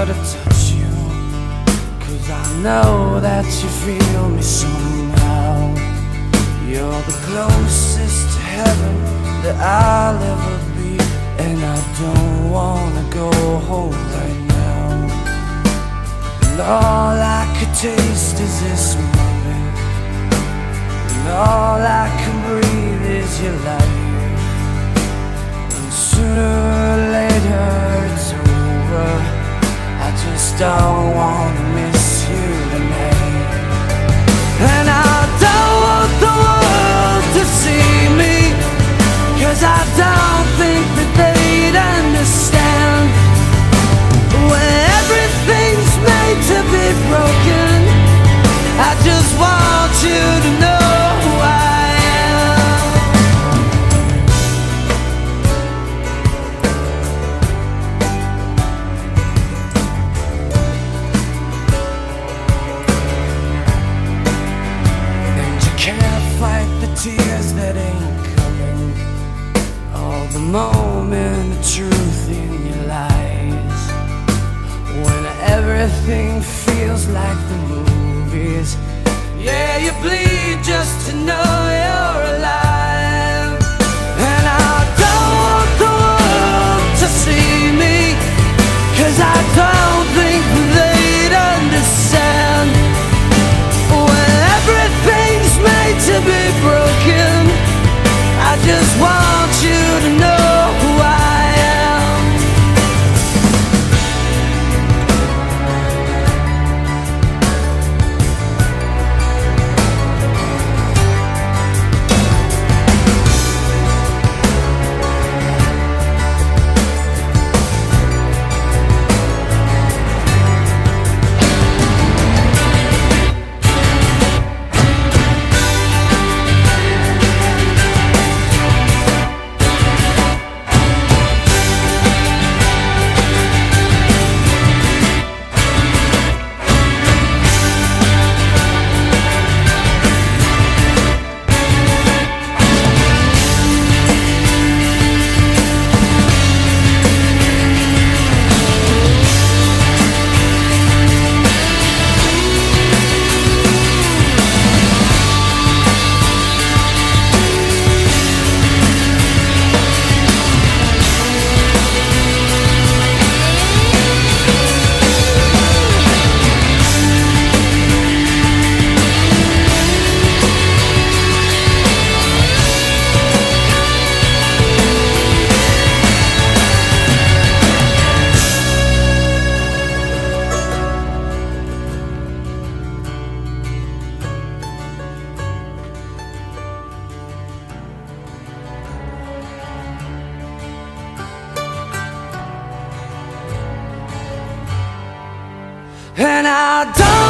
to touch you, 'cause I know that you feel me somehow. You're the closest to heaven that I'll ever be, and I don't wanna go home right now. And all I could taste is this moment, and all I can breathe is your life. And sooner or later it's over, I just don't wanna miss you tonight. And I don't want the world to see me, 'cause I don't think that they'd understand. When everything's made to be broken, I just want you to know who I am. And you can't fight the tears that ain't coming, all the moment of truth in your lies. When everything feels like the movies, yeah, you bleed just to know you're alive. And I don't want the world to see me, 'cause I don't think they'd understand. When everything's made to be broken, I just want you to know who I am. And I don't